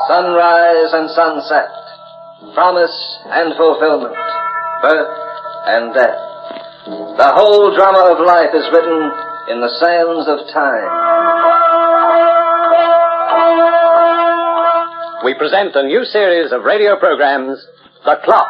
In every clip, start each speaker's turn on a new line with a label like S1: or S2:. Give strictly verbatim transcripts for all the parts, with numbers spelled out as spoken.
S1: sunrise and sunset, promise and fulfillment, birth and death. The whole drama of life is written in the sands of time.
S2: We present a new series of radio programs, The Clock.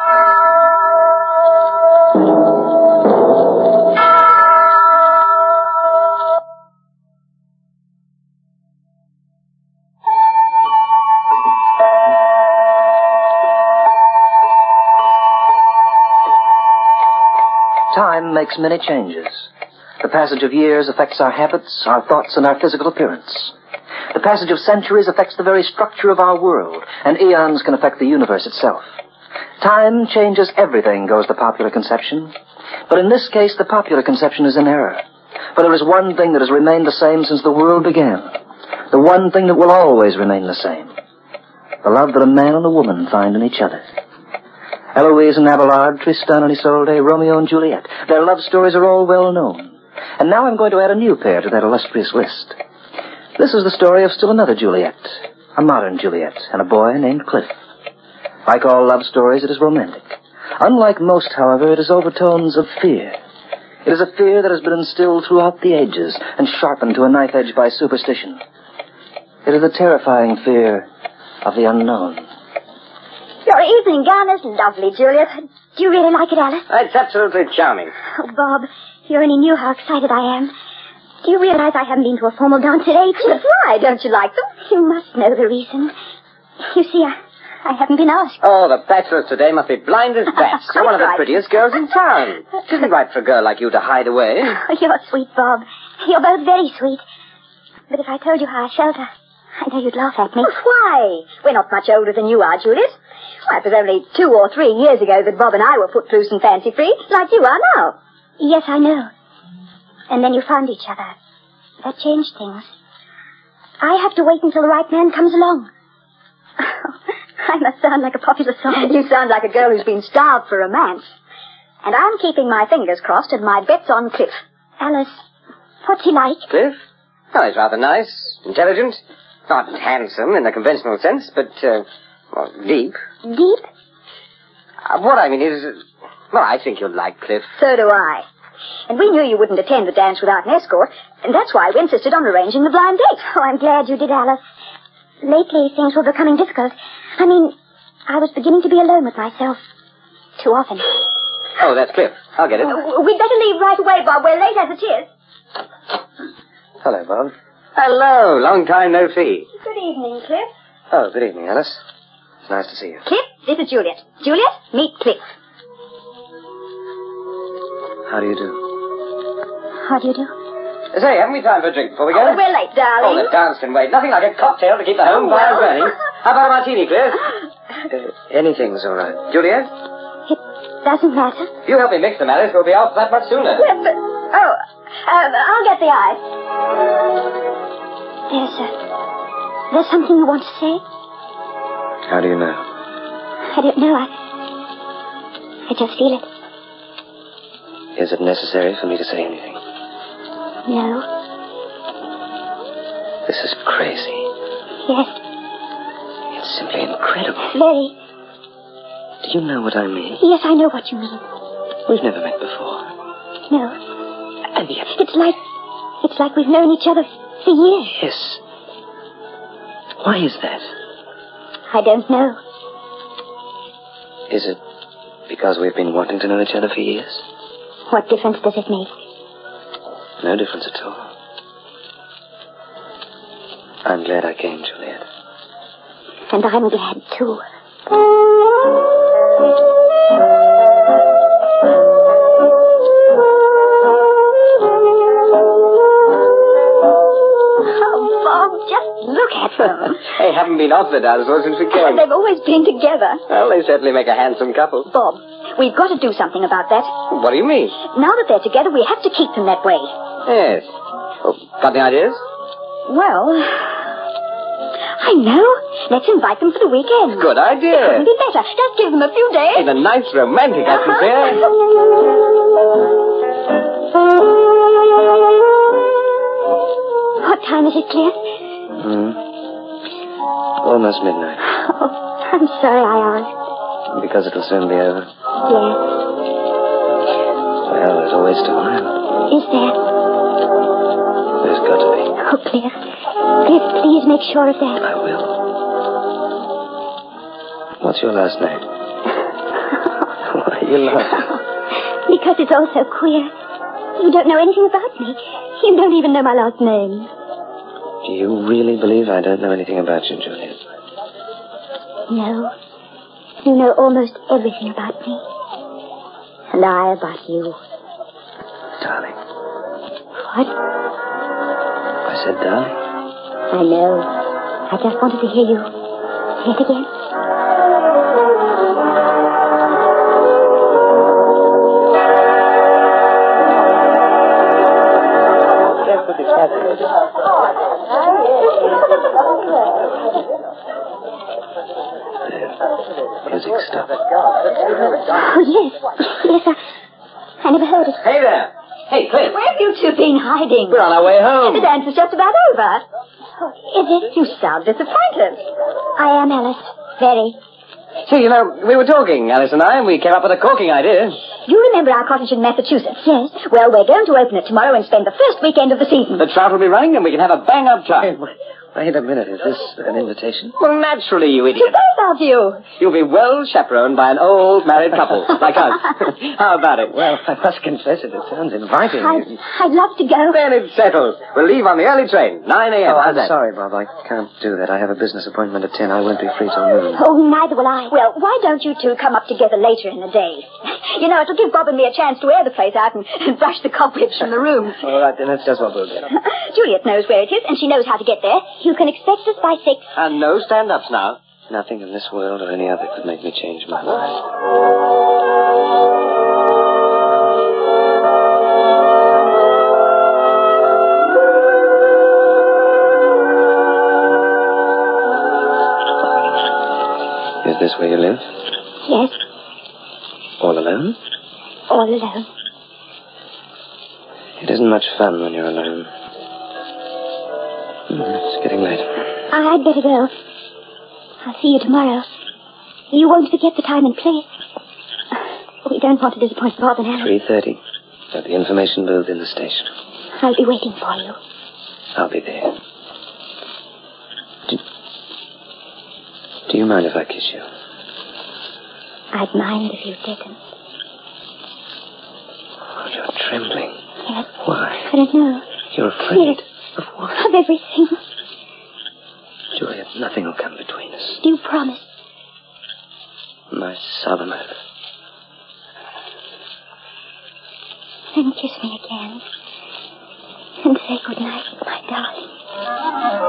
S3: Time makes many changes. The passage of years affects our habits, our thoughts, and our physical appearance. The passage of centuries affects the very structure of our world, and eons can affect the universe itself. Time changes everything, goes the popular conception. But in this case, the popular conception is in error. For there is one thing that has remained the same since the world began. The one thing that will always remain the same. The love that a man and a woman find in each other. Eloise and Abelard, Tristan and Isolde, Romeo and Juliet. Their love stories are all well known. And now I'm going to add a new pair to that illustrious list. This is the story of still another Juliet, a modern Juliet, and a boy named Cliff. Like all love stories, it is romantic. Unlike most, however, it is overtones of fear. It is a fear that has been instilled throughout the ages and sharpened to a knife edge by superstition. It is the terrifying fear of the unknown.
S4: Your evening gown is lovely, Juliet. Do you really like it, Alice?
S2: It's absolutely charming.
S4: Oh, Bob, you only knew how excited I am. Do you realize I haven't been to a formal dance at ages? Why? Don't you like them? You must know the reason. You see, I, I haven't been asked.
S2: Oh, the bachelors today must be blind as bats. You're one of the
S4: right.
S2: prettiest girls in town. It isn't right for a girl like you to hide away.
S4: Oh, you're sweet, Bob. You're both very sweet. But if I told you how I felt, I, I know you'd laugh at me.
S5: Why? We're not much older than you are, Juliet. Why, it was only two or three years ago that Bob and I were footloose and fancy-free, like you are now.
S4: Yes, I know. And then you found each other. That changed things. I have to wait until the right man comes along. I must sound like a popular song.
S5: You sound like a girl who's been starved for romance. And I'm keeping my fingers crossed and my bets on Cliff.
S4: Alice, what's he like?
S2: Cliff? Oh, he's rather nice, intelligent, not handsome in the conventional sense, but, uh, well, deep.
S4: Deep?
S2: Uh, what I mean is, well, I think you'll like Cliff.
S5: So do I. And we knew you wouldn't attend the dance without an escort, and that's why we insisted on arranging the blind date.
S4: Oh, I'm glad you did, Alice. Lately, things were becoming difficult. I mean, I was beginning to be alone with myself. Too often.
S2: Oh, that's Cliff. I'll get it.
S5: Uh, we'd better leave right away, Bob. We're late as it is.
S3: Hello, Bob.
S2: Hello. Long time no see.
S5: Good evening, Cliff.
S3: Oh, good evening, Alice. It's nice to see you.
S5: Cliff, this is Juliet. Juliet, meet Cliff.
S3: How do you do?
S4: How do you do?
S2: Say, haven't we time for a drink before we go?
S5: Oh, we're late, darling.
S2: Oh, the dance can wait. Nothing like a cocktail to keep the home
S5: Oh,
S2: fire
S5: well.
S2: burning. How about a martini, Cliff?
S3: Uh, anything's all right.
S2: Juliet,
S4: It doesn't matter.
S2: if you help me mix them, Alice, we'll be off that much sooner.
S5: Yes, but... Oh, um, I'll get the ice.
S4: There's, uh, there's something you want to say?
S3: How do you know?
S4: I don't know. I, I just feel it.
S3: Is it necessary for me to say anything?
S4: No.
S3: This is crazy.
S4: Yes.
S3: It's simply incredible.
S4: Very.
S3: Do you know what I mean?
S4: Yes, I know what you mean.
S3: We've never met before.
S4: No.
S3: And yet...
S4: It's like... It's like we've known each other for years.
S3: Yes. Why is that?
S4: I don't know.
S3: Is it because we've been wanting to know each other for years?
S4: What difference does it make?
S3: No difference at all. I'm glad I came, Juliet.
S4: And I'm glad, too.
S5: Oh, Bob, just look at them.
S2: They haven't been off the dance floor since we came.
S5: They've always been together.
S2: Well, they certainly make a handsome couple.
S5: Bob, we've got to do something about that.
S2: What do you mean?
S5: Now that they're together, we have to keep them that way.
S2: Yes. Oh, got any ideas?
S5: Well, I know. Let's invite them for the weekend.
S2: Good idea.
S5: Couldn't be better. Just give them a few days.
S2: In a nice romantic atmosphere.
S4: What time is it, Cliff?
S3: Hmm.
S1: Almost midnight.
S4: Oh, I'm sorry I asked.
S1: Because it'll soon be over.
S4: Yes.
S1: Well, there's always tomorrow.
S4: Is there?
S1: There's got to be.
S4: Oh, Cliff. Cliff, please make sure of that.
S1: I will. What's your last name? Why are you laughing?
S4: Because it's all so queer. You don't know anything about me. You don't even know my last name.
S1: Do you really believe I don't know anything about you, Juliet?
S4: No. You know almost everything about me. And I about you.
S1: Darling.
S4: What?
S1: I said darling.
S4: I know. I just wanted to hear you say it again.
S1: Music stopped.
S4: Oh, yes. Yes, I, I never heard it.
S2: Hey there. Hey, Cliff.
S5: Where have you two been hiding?
S2: We're on our way home.
S5: The dance is just about over.
S4: Oh, is it?
S5: You sound disappointed.
S4: I am, Alice. Very.
S2: See, you know, we were talking, Alice and I, and we came up with a corking idea.
S5: You remember our cottage in Massachusetts?
S4: Yes.
S5: Well, we're going to open it tomorrow and spend the first weekend of the season.
S2: The trout will be running, and we can have a bang-up time.
S1: Wait a minute. Is this an invitation?
S2: Well, naturally, you
S5: To
S2: idiot.
S5: both of you.
S2: You'll be well chaperoned by an old married couple, like us. How about it?
S1: Well, I must confess it. It sounds inviting.
S4: I'd, I'd love to go.
S2: Then it's settled. We'll leave on the early train, nine a.m.
S1: Oh,
S2: How's
S1: I'm
S2: that?
S1: sorry, Bob. I can't do that. I have a business appointment at ten. I won't be free till noon.
S4: Oh, neither will I.
S5: Well, why don't you two come up together later in the day? You know, it'll give Bob and me a chance to air the place out and, and brush the cobwebs from the rooms.
S1: All right, then that's just what we'll do.
S5: Juliet knows where it is, and she knows how to get there.
S4: You can expect us by six.
S2: And no stand-ups now.
S1: Nothing in this world or any other could make me change my mind. Is this where you live?
S4: Yes,
S1: All alone?
S4: all alone.
S1: It isn't much fun when you're alone. Hmm, it's getting late.
S4: I'd better go. I'll see you tomorrow. You won't forget the time and place. We don't want to disappoint Bob and Alice.
S1: three thirty. At the information booth in the station.
S4: I'll be waiting for you.
S1: I'll be there. Do, do you mind if I kiss you?
S4: I'd mind if you didn't.
S1: Oh, you're trembling.
S4: Yes.
S1: Why?
S4: I don't know.
S1: You're afraid.
S4: Yes.
S1: Of what?
S4: Of everything.
S1: Juliet, nothing will come between us.
S4: Do you promise?
S1: My solemn oath.
S4: Then kiss me again. And say good night, my darling.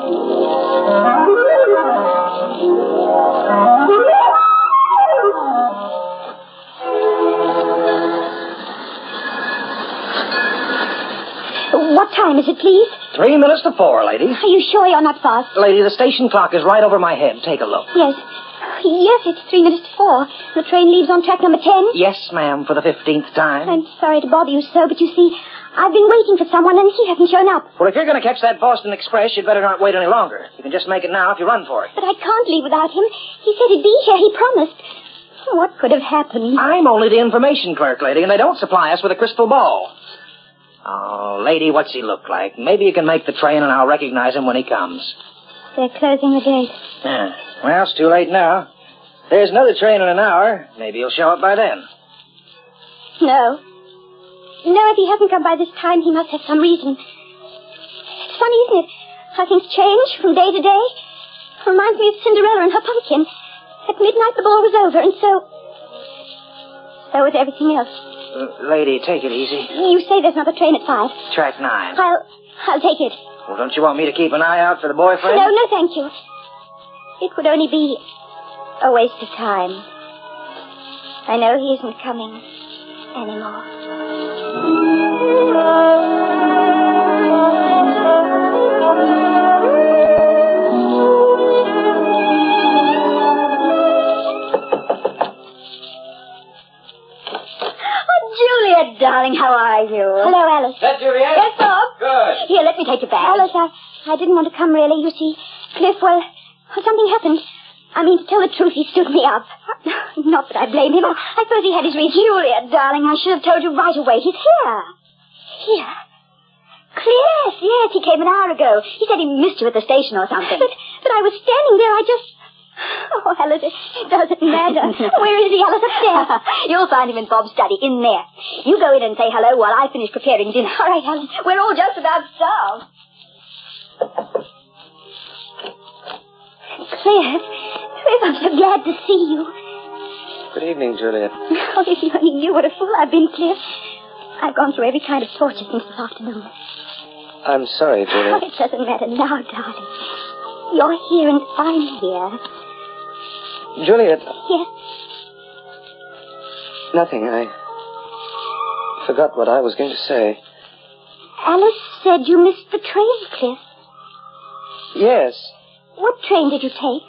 S4: What time is it, please?
S3: Three minutes to four, lady.
S4: Are you sure you're not fast?
S3: Lady, the station clock is right over my head. Take a look.
S4: Yes. Yes, it's three minutes to four. The train leaves on track number ten.
S3: Yes, ma'am, for the fifteenth time.
S4: I'm sorry to bother you so, but you see, I've been waiting for someone and he hasn't shown up.
S3: Well, if you're going to catch that Boston Express, you'd better not wait any longer. You can just make it now if you run for it.
S4: But I can't leave without him. He said he'd be here. He promised. What could have happened?
S3: I'm only the information clerk, lady, and they don't supply us with a crystal ball. Oh, lady, what's he look like? Maybe you can make the train and I'll recognize him when he comes.
S4: They're closing the gate.
S3: Yeah. Well, it's too late now. There's another train in an hour. Maybe he'll show up by then.
S4: No. No, if he hasn't come by this time, he must have some reason. It's funny, isn't it? How things change from day to day. Reminds me of Cinderella and her pumpkin. At midnight, the ball was over, and so... So was everything else.
S3: Uh, lady, take it easy.
S4: You say there's another train at five.
S3: Track nine.
S4: I'll... I'll take it.
S3: Well, don't you want me to keep an eye out for the boyfriend?
S4: No, no, thank you. It would only be a waste of time. I know he isn't coming anymore.
S5: Juliet, darling, how are you?
S4: Hello, Alice.
S2: That Juliet?
S5: Yes, Bob?
S2: Good.
S5: Here, let me take your bag.
S4: Alice, I, I didn't want to come, really. You see, Cliff, well, Something happened. I mean, to tell the truth, he stood me up. Not that I blame him. I, I suppose he had his reasons.
S5: Juliet, darling, I should have told you right away. He's here.
S4: Here?
S5: Yes, yes, he came an hour ago. He said he missed you at the station or something.
S4: But, but I was standing there. I just... Oh, Alice, it doesn't matter. Where is he, Alice? Upstairs.
S5: You'll find him in Bob's study, in there. You go in and say hello while I finish preparing dinner.
S4: All right, Alice.
S5: We're all just about starved.
S4: Cliff. Cliff, I'm so glad to see you.
S1: Good evening, Juliet.
S4: Oh, if you only knew what a fool I've been, Cliff. I've gone through every kind of torture since this afternoon.
S1: I'm sorry,
S4: Oh,
S1: Juliet.
S4: it doesn't matter now, darling. You're here and I'm here.
S1: Juliet,
S4: Yes?
S1: nothing. I forgot what I was going to say.
S4: Alice said you missed the train, Cliff.
S1: Yes,
S4: What train did you take?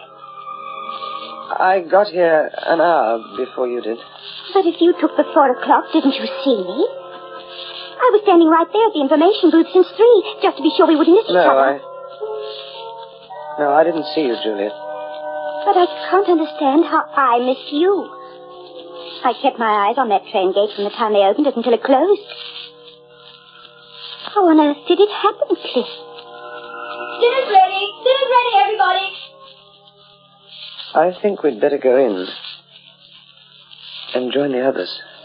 S1: I got here an hour before you did.
S4: But if you took the four o'clock, didn't you see me? I was standing right there at the information booth since three, just to be sure we wouldn't miss
S1: No,
S4: each other.
S1: I... No, I didn't see you, Juliet.
S4: But I can't understand how I missed you. I kept my eyes on that train gate from the time they opened it until it closed. How on earth did it happen, Cliff?
S5: Dinner's ready. Dinner's ready, everybody.
S1: I think we'd better go in and join the others.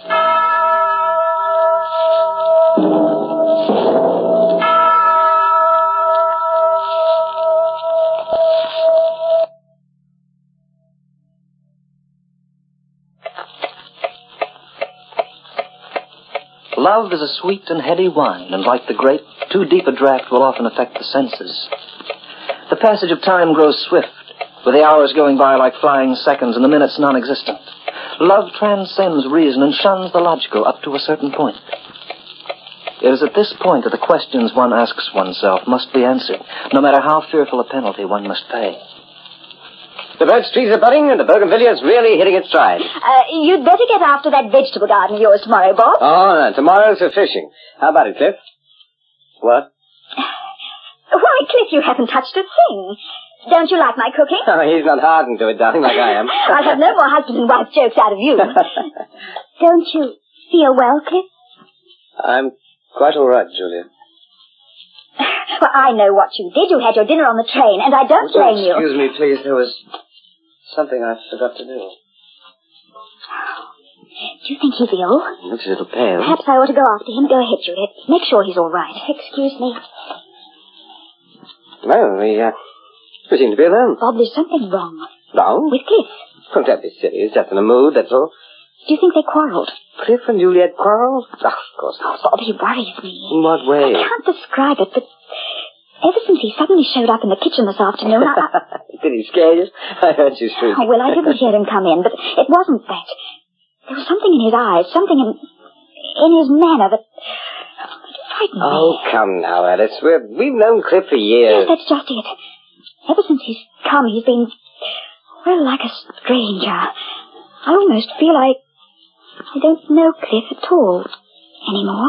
S3: Love is a sweet and heady wine, and like the grape, too deep a draught will often affect the senses. The passage of time grows swift, with the hours going by like flying seconds and the minutes non-existent. Love transcends reason and shuns the logical up to a certain point. It is at this point that the questions one asks oneself must be answered, no matter how fearful a penalty one must pay.
S2: The birch trees are budding and the bougainvillea is really hitting its stride.
S5: Uh, you'd better get after that vegetable garden of yours tomorrow, Bob.
S2: Oh, no, tomorrow's for fishing. How about it, Cliff? What?
S5: Why, Cliff, you haven't touched a thing. Don't you like my cooking?
S2: Oh, he's not hardened to it, darling, like I am.
S5: I'll have no more husband and wife jokes out of you.
S4: Don't you feel well, Cliff?
S1: I'm quite all right, Juliet.
S5: Well, I know what you did. You had your dinner on the train, and I don't
S1: Oh,
S5: blame you.
S1: excuse me, please. There was something I forgot to do.
S4: Do you think he's ill?
S2: He looks a little pale.
S4: Perhaps I ought to go after him. Go ahead, Juliet. Make sure he's all right. Excuse me.
S2: Well, we, uh, we seem to be alone.
S4: Bob, there's something wrong.
S2: Wrong?
S4: With Cliff.
S2: Oh, don't be silly. He's just in a mood, that's all.
S4: Do you think they quarreled?
S2: Cliff and Juliet quarrel? Oh, of course
S4: Oh,
S2: not.
S4: Bob, he worries me.
S2: In what way?
S4: I can't describe it, but ever since he suddenly showed up in the kitchen this afternoon, I...
S2: Did he scare you? I heard you shriek.
S4: Oh, well, I didn't hear him come in, but it wasn't that. There was something in his eyes, something in in his manner that, that frightened
S2: Oh,
S4: me.
S2: come now, Alice. We're, we've known Cliff for
S4: Yes,
S2: years.
S4: that's just it. Ever since he's come, he's been, well, like a stranger. I almost feel I, I don't know Cliff at all anymore.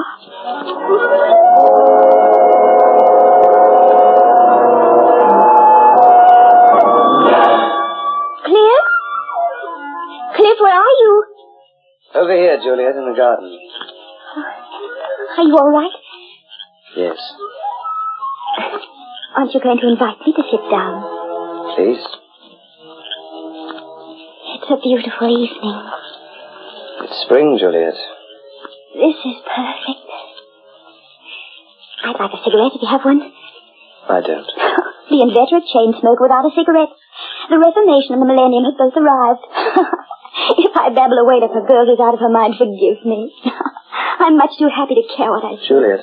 S4: Cliff? Cliff, where are you?
S1: Over here, Juliet, in the garden.
S4: Are you all right?
S1: Yes.
S4: Aren't you going to invite me to sit down?
S1: Please.
S4: It's a beautiful evening.
S1: It's spring, Juliet.
S4: This is perfect. I'd like a cigarette if you have one.
S1: I don't.
S4: The inveterate chain smoker without a cigarette. The Reformation and the millennium have both arrived. If I babble away to a girl who's out of her mind, forgive me. I'm much too happy to care what I say.
S1: Juliet,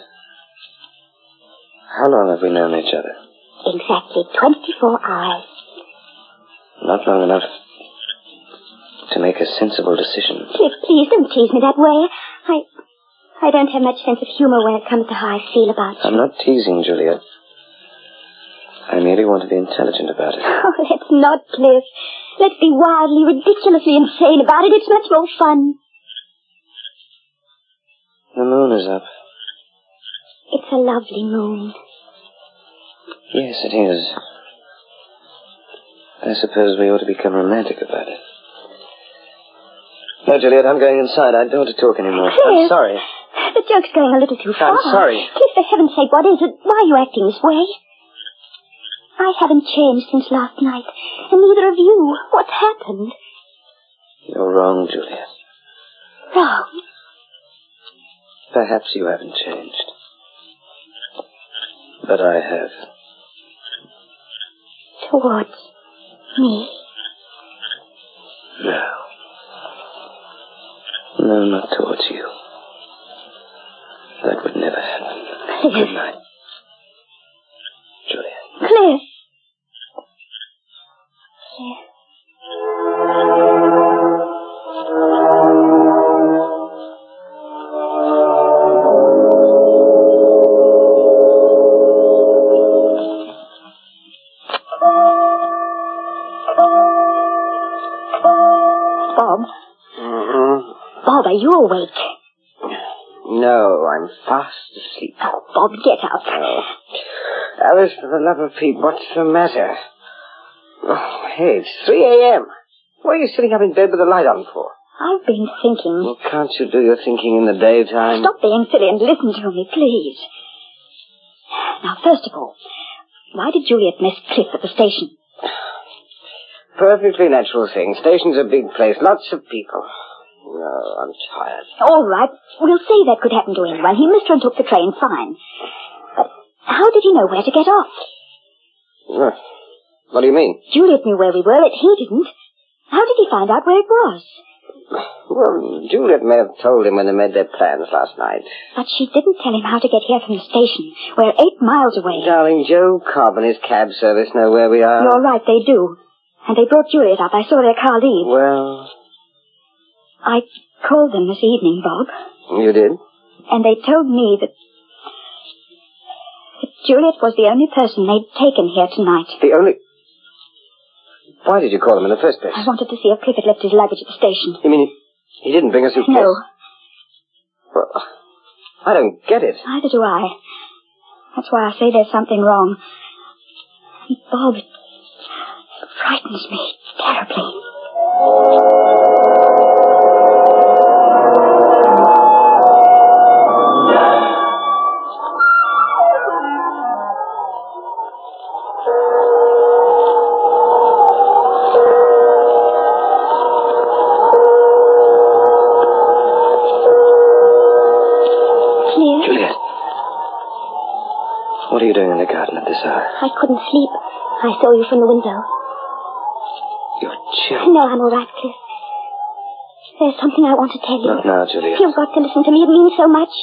S1: how long have we known each other?
S4: Exactly twenty-four hours.
S1: Not long enough to make a sensible decision.
S4: Cliff, please don't tease me that way. I... I don't have much sense of humor when it comes to how I feel about you.
S1: I'm not teasing, Juliet. I merely want to be intelligent about it.
S4: Oh, let's not, Cliff. Let's be wildly, ridiculously insane about it. It's much more fun.
S1: The moon is up.
S4: It's a lovely moon.
S1: Yes, it is. I suppose we ought to become romantic about it. No, Juliet, I'm going inside. I don't want to talk anymore.
S4: Cliff,
S1: I'm sorry.
S4: The joke's going a little too far.
S1: I'm sorry.
S4: Cliff, for heaven's sake, what is it? Why are you acting this way? I haven't changed since last night, and neither of you. What's happened?
S1: You're wrong, Juliet.
S4: Wrong?
S1: Perhaps you haven't changed. But I have.
S4: Towards me?
S1: No. No, not towards you. That would never happen.
S4: Cliff.
S1: Good night. Juliet.
S4: Cliff. Cliff. Bob.
S2: Mm-hmm.
S4: Bob, are you awake?
S2: No, I'm fast asleep.
S4: Oh, Bob, get up.
S2: Oh. Alice, for the love of Pete, what's the matter? Oh, hey, it's three a.m. What are you sitting up in bed with the light on for?
S4: I've been thinking.
S2: Well, can't you do your thinking in the daytime?
S4: Stop being silly and listen to me, please. Now, first of all, why did Juliet miss Cliff at the station?
S2: Perfectly natural thing. Station's a big place, lots of people. No, I'm tired.
S4: All right, we'll say that could happen to anyone. He missed her and took the train, fine. But how did he know where to get off?
S2: Uh, What do you mean?
S4: Juliet knew where we were, but he didn't. How did he find out where it was?
S2: Well, Juliet may have told him when they made their plans last night.
S4: But she didn't tell him how to get here from the station. We're eight miles away.
S2: Darling, Joe Cobb and his cab service know where we are.
S4: You're right, they do. And they brought Juliet up. I saw their car leave.
S2: Well...
S4: I called them this evening, Bob.
S2: You did?
S4: And they told me that... that Juliet was the only person they'd taken here tonight.
S2: The only... Why did you call him in the first place?
S4: I wanted to see if Cliff had left his luggage at the station.
S2: You mean he, he didn't bring a suitcase?
S4: No.
S2: Well, I don't get it.
S4: Neither do I. That's why I say there's something wrong. And Bob, it frightens me terribly.
S1: What are you doing in the garden at this hour?
S4: I couldn't sleep. I saw you from the window.
S1: You're chilly.
S4: No, I'm all right, Cliff. There's something I want to tell you.
S1: Not now, Juliet.
S4: You've got to listen to me. It means so much.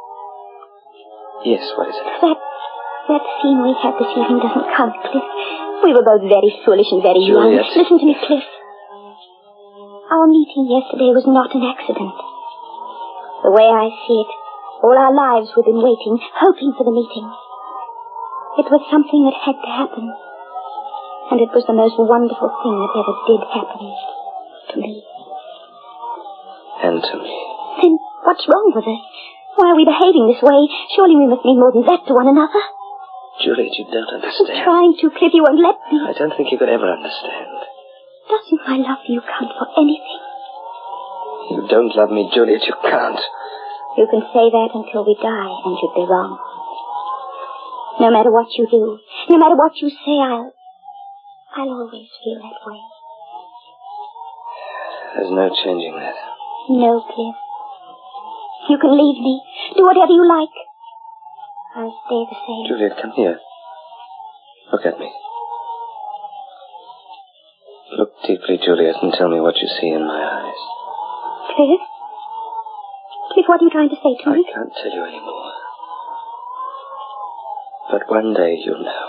S1: Yes, what is it?
S4: That, that scene we had this evening doesn't count, Cliff. We were both very foolish and very
S1: Juliet.
S4: young. Listen to me, Cliff. Our meeting yesterday was not an accident. The way I see it, all our lives we've been waiting, hoping for the meeting. It was something that had to happen. And it was the most wonderful thing that ever did happen to me.
S1: And to me.
S4: Then what's wrong with us? Why are we behaving this way? Surely we must mean more than that to one another.
S1: Juliet, you don't
S4: I'm
S1: understand.
S4: trying to, Cliff. You won't let me.
S1: I don't think you could ever understand.
S4: Doesn't my love for you count for anything?
S1: You don't love me, Juliet. You can't.
S4: You can say that until we die, and you'd be wrong. No matter what you do, no matter what you say, I'll... I'll always feel that way.
S1: There's no changing that.
S4: No, Cliff. You can leave me. Do whatever you like. I'll stay the same.
S1: Juliet, come here. Look at me. Look deeply, Juliet, and tell me what you see in my eyes.
S4: Cliff? Cliff, what are you trying to say to
S1: I
S4: me?
S1: can't tell you anymore. But one day you'll know.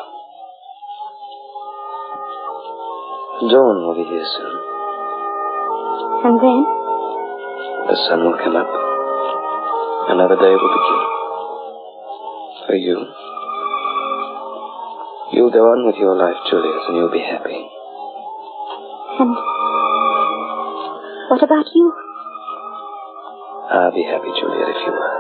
S1: Dawn will be here soon.
S4: And then?
S1: The sun will come up. Another day will begin. For you. You'll go on with your life, Juliet, and you'll be happy.
S4: And what about you?
S1: I'll be happy, Juliet, if you are.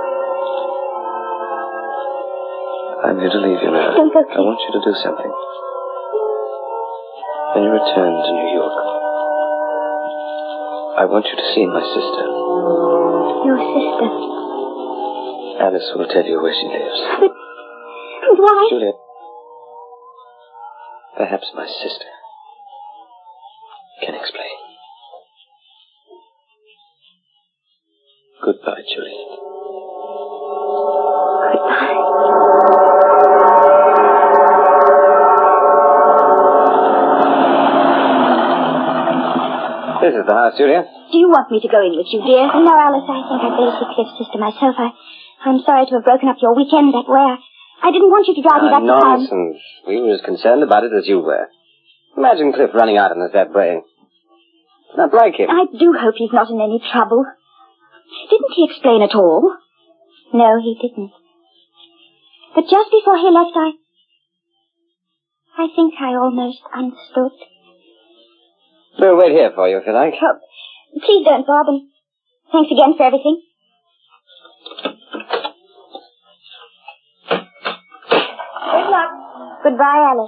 S1: I'm here to leave you now.
S4: Don't go, Cliff.
S1: I want you to do something.
S2: When you return to New York, I want you to see my sister.
S4: Your sister?
S2: Alice will tell you where she lives.
S4: But, but why?
S2: Juliet, perhaps my sister can explain. Goodbye, Juliet.
S4: Goodbye.
S2: This is the house, Juliet.
S5: Do you want me to go in with you, dear?
S4: No, Alice, I think I'd better see Cliff's sister myself. I, I'm sorry to have broken up your weekend that way. I, I didn't want you to drive me
S2: Ah,
S4: back to town.
S2: nonsense. We were as concerned about it as you were. Imagine Cliff running out on us that way. It's not like him.
S5: I do hope he's not in any trouble. Didn't he explain at all?
S4: No, he didn't. But just before he left, I... I think I almost understood.
S2: We'll wait here for you, if you like.
S4: Oh, please don't, Bob, and thanks again for everything. Good luck. Goodbye, Alice.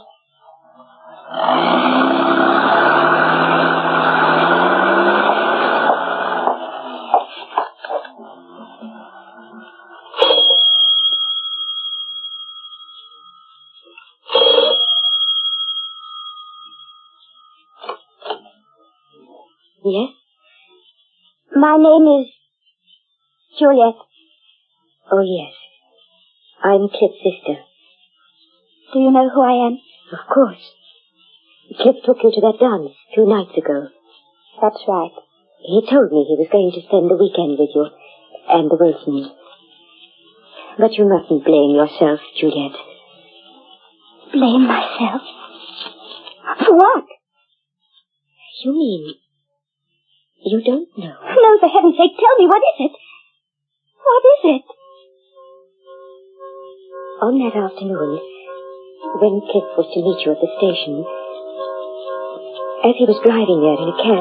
S5: Yes?
S4: My name is Juliet.
S5: Oh, yes. I'm Cliff's sister.
S4: Do you know who I am?
S5: Of course. Cliff took you to that dance two nights ago.
S4: That's right.
S5: He told me he was going to spend the weekend with you and the Wilsons. But you mustn't blame yourself, Juliet.
S4: Blame myself? For what?
S5: You mean you don't know?
S4: No, for heaven's sake, tell me, what is it? What is it?
S5: On that afternoon, when Cliff was to meet you at the station, as he was driving there in a cab,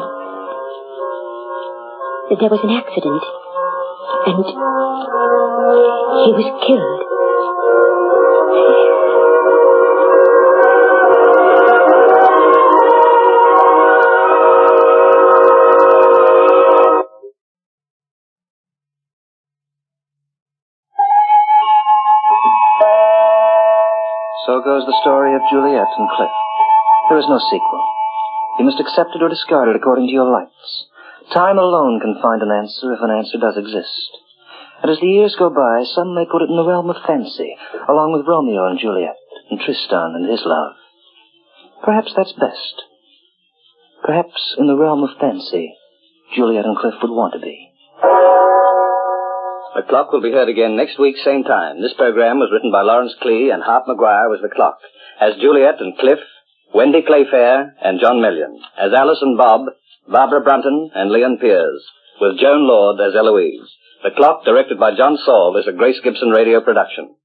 S5: there was an accident, and he was killed.
S3: So goes the story of Juliet and Cliff. There is no sequel. You must accept it or discard it according to your lights. Time alone can find an answer if an answer does exist. And as the years go by, some may put it in the realm of fancy, along with Romeo and Juliet, and Tristan and his love. Perhaps that's best. Perhaps in the realm of fancy, Juliet and Cliff would want to be.
S1: The Clock will be heard again next week, same time. This program was written by Lawrence Klee, and Hart McGuire was the Clock. As Juliet and Cliff, Wendy Clayfair and John Million. As Alice and Bob, Barbara Brunton and Leon Piers, with Joan Lord as Eloise. The Clock, directed by John Saul, is a Grace Gibson radio production.